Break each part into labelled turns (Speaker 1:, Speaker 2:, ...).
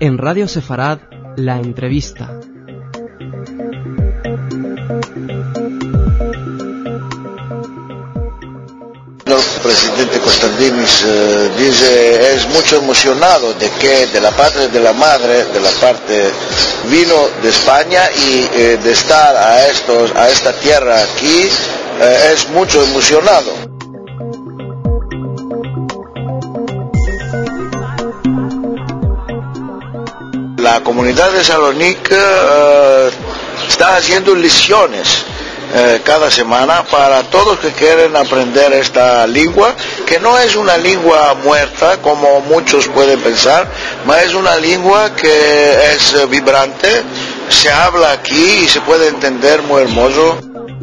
Speaker 1: En Radio Sefarad, la entrevista.
Speaker 2: El presidente Constantinis dice es mucho emocionado de que de la patria de la madre, de la parte vino de España y de estar a esta tierra aquí es mucho emocionado. La comunidad de Salónica está haciendo lecciones cada semana para todos que quieren aprender esta lengua, que no es una lengua muerta como muchos pueden pensar, mas es una lengua que es vibrante, se habla aquí y se puede entender muy hermoso.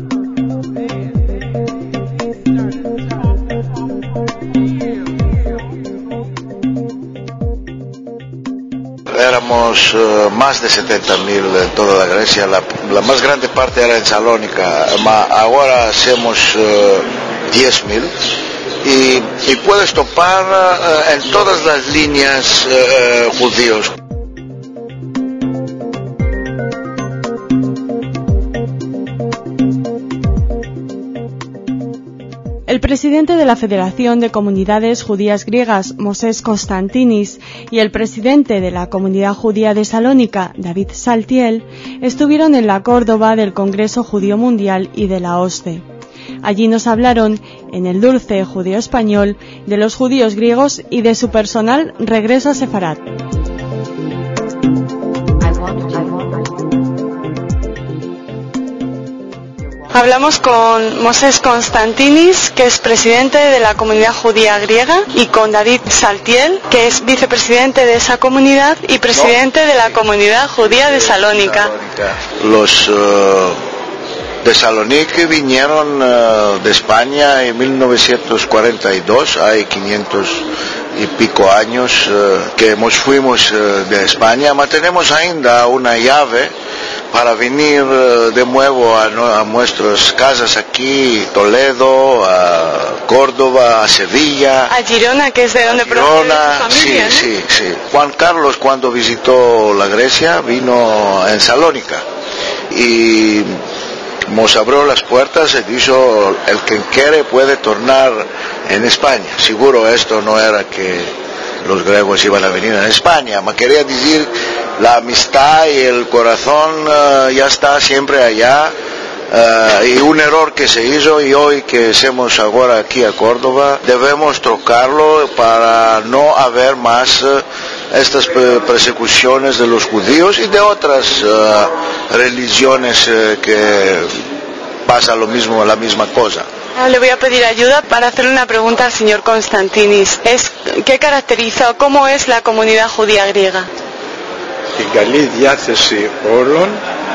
Speaker 2: Éramos más de 70.000 en toda la Grecia, la más grande parte era en Salónica, ahora hacemos 10.000 y puedes topar en todas las líneas judíos.
Speaker 3: El presidente de la Federación de Comunidades Judías Griegas, Moses Constantinis, y el presidente de la Comunidad Judía de Salónica, David Saltiel, estuvieron en la Córdoba del Congreso Judío Mundial y de la OSCE. Allí nos hablaron, en el Dulce Judeo Español, de los judíos griegos y de su personal regreso a Sefarad. Hablamos con Moses Constantinis, que es presidente de la comunidad judía griega, y con David Saltiel, que es vicepresidente de esa comunidad y presidente de la comunidad judía de Salónica.
Speaker 2: Los de Salónica vinieron de España en 1942, hay 500 y pico años que fuimos de España, pero tenemos ainda una llave para venir de nuevo a nuestras casas aquí, Toledo, a Córdoba, a Sevilla.
Speaker 3: A Girona, que es de donde procede tu familia,
Speaker 2: sí,
Speaker 3: ¿no?
Speaker 2: sí. Juan Carlos, cuando visitó la Grecia, vino en Salónica y nos abrió las puertas y dijo, el que quiere puede tornar en España. Seguro esto no era que los griegos iban a venir en España, me quería decir la amistad y el corazón ya está siempre allá, y un error que se hizo y hoy que hacemos ahora aquí a Córdoba debemos trocarlo para no haber más estas persecuciones de los judíos y de otras religiones que pasa lo mismo, la misma cosa.
Speaker 3: Le voy a pedir ayuda para hacerle una pregunta al señor Constantinis. ¿Qué caracteriza o cómo es la comunidad judía griega?
Speaker 4: Την καλή διάθεση όλων,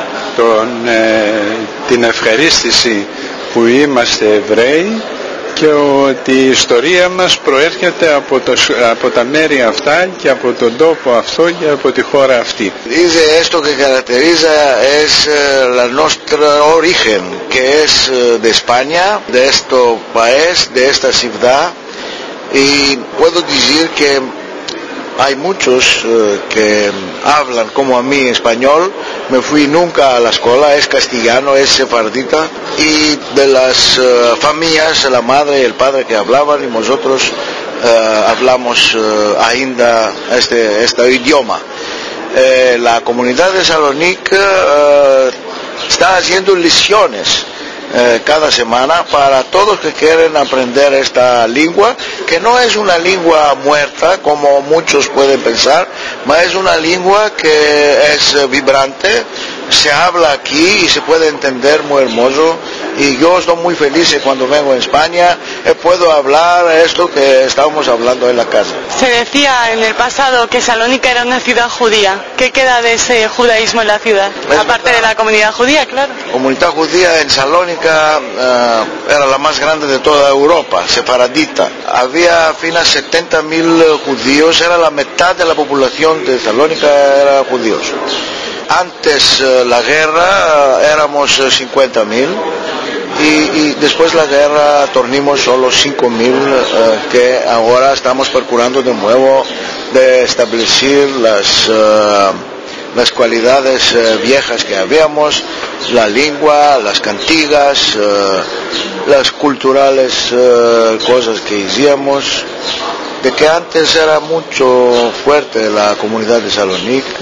Speaker 4: την ευχαρίστηση που είμαστε Εβραίοι και ότι η ιστορία μας προέρχεται από τα μέρη αυτά και από τον τόπο αυτό και από τη χώρα αυτή.
Speaker 2: Dice esto que caracteriza es la nuestra origen, que es de España, de este país, de esta ciudad, y puedo decir que hay muchos que hablan como a mí español, me fui nunca a la escuela, es castellano, es sefardita, y de las familias, la madre y el padre que hablaban, y nosotros hablamos ainda este idioma. La comunidad de Salónica está haciendo lecciones cada semana para todos que quieren aprender esta lengua, que no es una lengua muerta como muchos pueden pensar, mas es una lengua que es vibrante, se habla aquí y se puede entender muy hermoso, y yo estoy muy feliz cuando vengo a España puedo hablar esto que estábamos hablando en la casa.
Speaker 3: Se decía en el pasado que Salónica era una ciudad judía. ¿Qué queda de ese judaísmo en la ciudad? Aparte de la comunidad judía, claro.
Speaker 2: La comunidad judía en Salónica era la más grande de toda Europa, sefaradita. Había apenas 70.000 judíos, era la mitad de la población de Salónica era judíos. Antes la guerra éramos 50.000 y después la guerra tornimos solo 5.000 que ahora estamos procurando de nuevo de establecer las cualidades viejas que habíamos, la lengua, las cantigas, las culturales cosas que hacíamos, de que antes era mucho fuerte la comunidad de Salónica.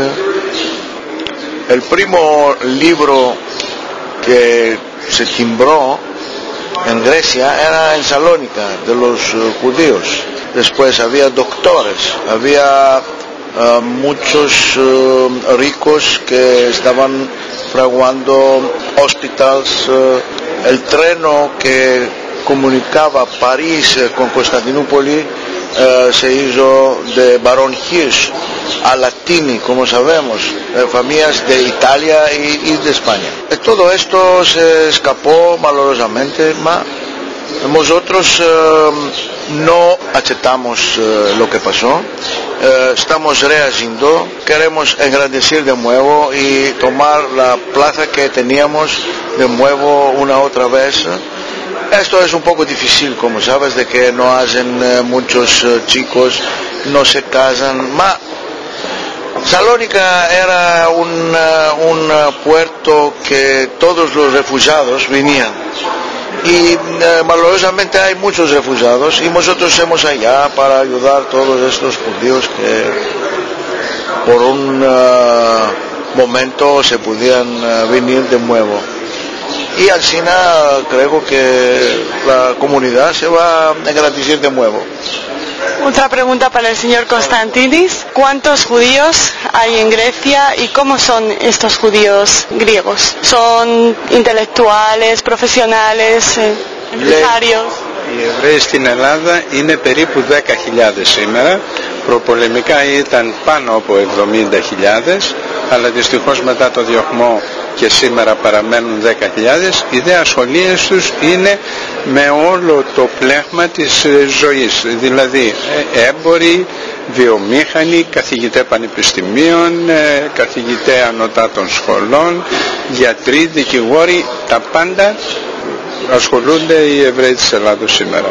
Speaker 2: El primo libro que se timbró en Grecia era en Salónica, de los judíos. Después había doctores, había muchos ricos que estaban fraguando hospitales. El treno que comunicaba París con Constantinopla se hizo de Barón Hirsch a Latini, como sabemos, familias de Italia y de España. Todo esto se escapó malorosamente, nosotros no aceptamos lo que pasó, estamos rehaciendo, queremos engrandecer de nuevo y tomar la plaza que teníamos de nuevo una otra vez. Esto es un poco difícil, como sabes, de que no hacen muchos chicos, no se casan. Salónica era un puerto que todos los refugiados venían. Y malorosamente hay muchos refugiados y nosotros somos allá para ayudar a todos estos judíos que por un momento se podían venir de nuevo. Y al final creo que la comunidad se va a engrandecer de nuevo.
Speaker 3: Otra pregunta para el señor Constantinis. ¿Cuántos judíos hay en Grecia y cómo son estos judíos griegos? ¿Son intelectuales, profesionales, empresarios?
Speaker 4: Οι Εβραίοι στην Ελλάδα είναι περίπου 10.000 σήμερα. Προπολεμικά ήταν πάνω από 70.000, αλλά δυστυχώς μετά το διωγμό και σήμερα παραμένουν 10.000. Οι δε ασχολίες τους είναι με όλο το πλέγμα της ζωής, δηλαδή έμποροι, βιομήχανοι, καθηγητές πανεπιστημίων, καθηγητές ανωτάτων σχολών, γιατροί, δικηγόροι, τα πάντα ασχολούνται οι Εβραίοι της Ελλάδος σήμερα.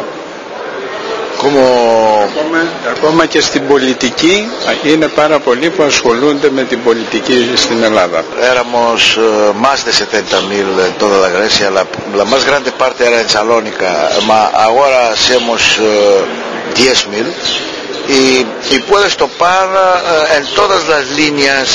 Speaker 4: Ακόμα και στην πολιτική είναι πάρα πολλοί που ασχολούνται με την πολιτική στην Ελλάδα.
Speaker 2: Éramos más de 70.000 en toda la Grecia, la más grande parte era en Salónica, ahora somos 10.000 y puedes topar en todas las líneas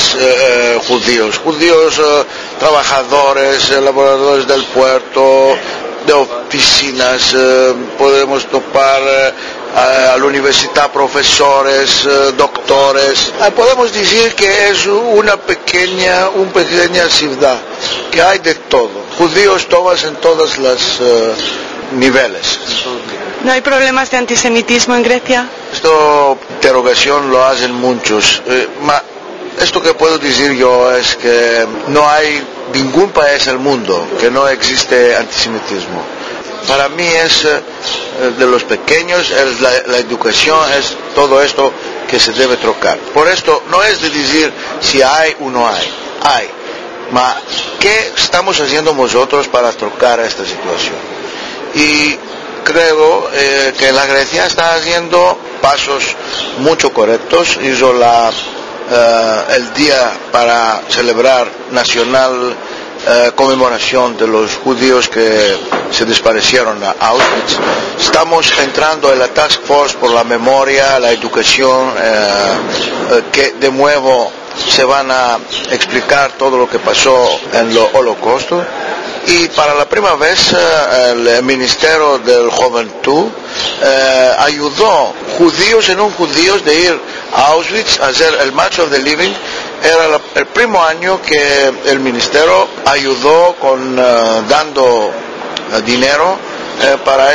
Speaker 2: judíos, trabajadores, elaboradores del puerto, de oficinas, podemos topar a la universidad profesores, doctores. Podemos decir que es una pequeña ciudad, que hay de todo. Judíos todos en todos los niveles.
Speaker 3: ¿No hay problemas de antisemitismo en Grecia?
Speaker 2: Esta interrogación lo hacen muchos. Esto que puedo decir yo es que no hay ningún país del mundo que no existe antisemitismo. Para mí es de los pequeños, la educación es todo esto que se debe trocar. Por esto no es de decir si hay o no hay, hay. ¿Qué estamos haciendo nosotros para trocar esta situación? Y creo que la Grecia está haciendo pasos mucho correctos. Hizo el día para celebrar nacional conmemoración de los judíos que se desaparecieron a Auschwitz. Estamos entrando en la Task Force por la memoria, la educación, que de nuevo se van a explicar todo lo que pasó en el Holocausto. Y para la primera vez el Ministerio de Juventud ayudó judíos y no judíos de ir a Auschwitz a hacer el March of the Living. Era el primer año que el Ministerio ayudó dando dinero para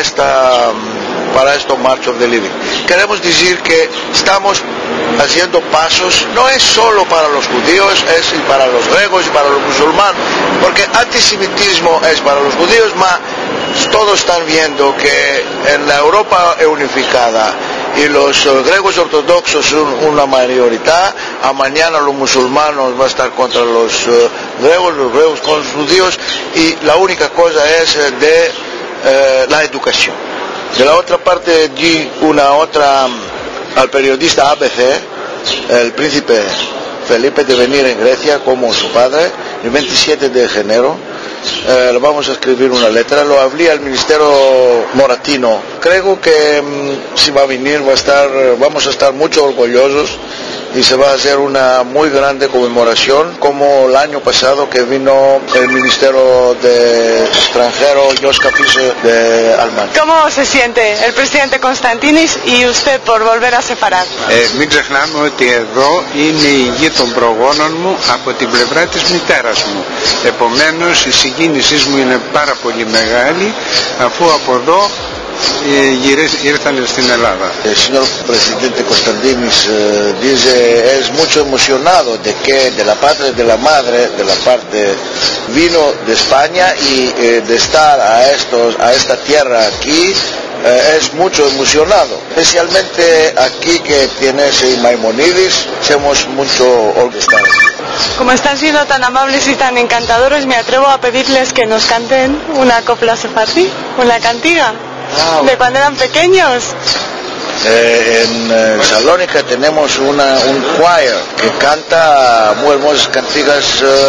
Speaker 2: esto March of the Living. Queremos decir que estamos haciendo pasos, no es solo para los judíos, es para los griegos y para los musulmanes, porque antisemitismo es para los judíos, todos están viendo que en la Europa unificada y los griegos ortodoxos son una mayoría, a mañana los musulmanes van a estar contra los griegos con los judíos, y la única cosa es de la educación. De la otra parte di al periodista ABC el príncipe Felipe de venir en Grecia como su padre el 27 de enero. Le vamos a escribir una letra, lo hablé al ministerio Moratino. Creo que si va a venir vamos a estar muy orgullosos y se va a hacer una muy grande conmemoración como el año pasado que vino el ministerio de extranjero Joschka Fischer de Alemania.
Speaker 3: ¿Cómo se siente el presidente Constantinis y usted por volver a Sefarad?
Speaker 4: Μην ξεχνάμε ότι εδώ είναι η γη των προγόνων μου από την πλευρά της μητέρας μου. Επομένως η συγκίνησή μου είναι πάρα πολύ μεγάλη αφού από εδώ ήρθαν στην Ελλάδα.
Speaker 2: El señor presidente Constantinis dice es mucho emocionado de que de la patria de la madre, de la parte vino de España y de estar a esta tierra aquí es mucho emocionado. Especialmente aquí que tienes Maimonides, somos mucho orgullosos.
Speaker 3: Como están siendo tan amables y tan encantadores, me atrevo a pedirles que nos canten una copla sefardí, una cantiga. ¿De cuando eran pequeños?
Speaker 2: En Salónica tenemos un choir que canta muy hermosas cantigas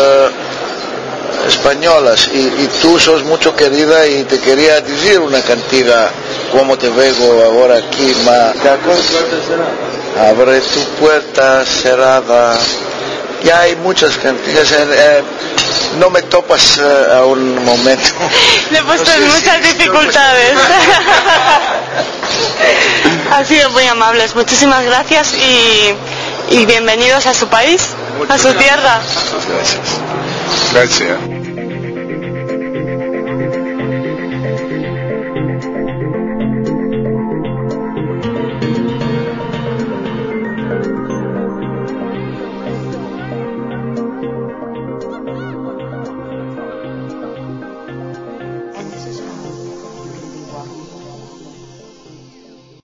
Speaker 2: españolas y tú sos mucho querida y te quería decir una cantiga como te veo ahora aquí. Abre tu puerta cerrada. Ya hay muchas cantigas. No me topas a un momento.
Speaker 3: Le he puesto en muchas dificultades. Han sido muy amables. Muchísimas gracias y bienvenidos a su país, a su tierra.
Speaker 4: Gracias.